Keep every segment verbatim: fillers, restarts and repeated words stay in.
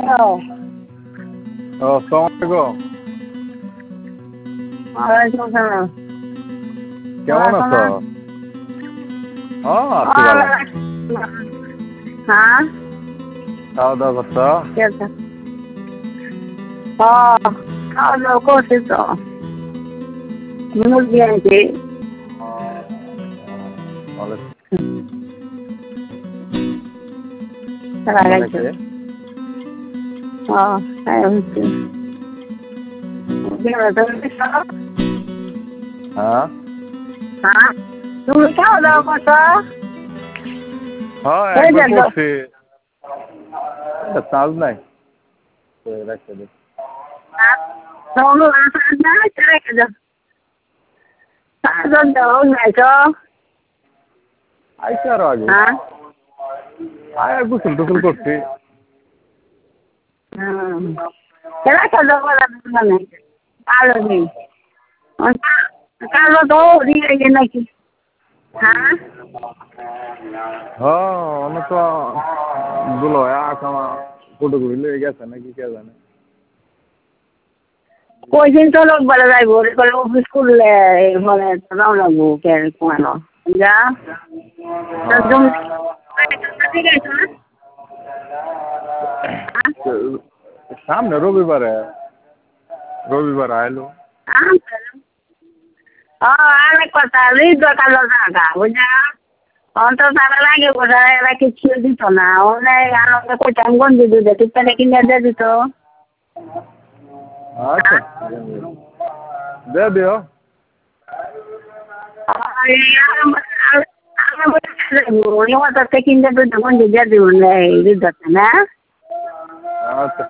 Hello. ও আসসালামু আলাইকুম। ওয়ালাইকুম আসসালাম। কেমন আছো? হ্যাঁ আছি ভালো। হ্যাঁ খাওয়া দাওয়া করছো? ও খাওয়া দাওয়া করছি তো মুরগি আনছি। ভালো। তারা আমরা গেছে নাকি? ও তাই হচ্ছে হ্যাঁ হ্যাঁ তুমি খাওয়া দাওয়া করছো? হ্যাঁ এই একবার যে করছি। চার্জ নাই তো রাখতে দে। আইসি আরো আগে। হ্যাঁ আয় গোসল টোসল করছি। কালো নেই কালো তো দিয়ে নাকি হ্যাঁ হ্যাঁ অনেক তো গুলো আকামা ফটো গুলো গেছে নাকি কে জানে। কই দিন তো লোক বলে যাইব করে অফিস করলে বলে দাও লাগবো কে কোনো যা সামনে রবিবারে রবিবার আইলো। অনেক কথা কালো টাকা বুঝা অন্তর তারা লাগে বোঝা এরা কিছু দিত না অনেক আনন্দ করতাম গঞ্জি দুধে টিপটা কিনে দিয়ে দিত। আচ্ছা দে দিও। কিনতে দুধ গঞ্জি দিয়ে দিব দুধ না আচ্ছা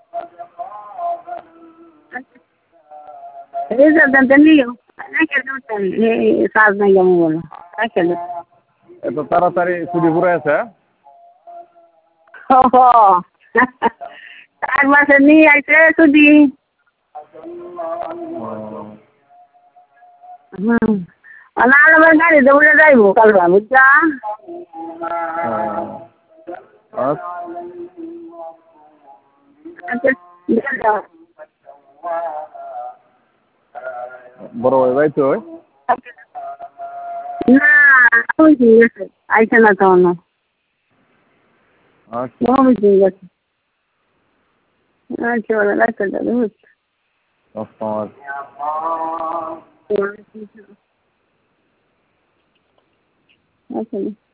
রিজার্ভ নিও কাজ নাই যেমন বলো এত তাড়াতাড়ি ছুটি পুরো আছে। চার মাসে নিয়ে আইছে ছুটি হুম নাহলে আমার গাড়িতে উঠে যাইব কালকা বুঝছা বড় ভাই ভাই তো না ঠিক আছে আইসে না তো না আচ্ছা ঠিক আছে আচ্ছা ওরা রাখতে যাবে আসসালামু আলাইকুম। আচ্ছা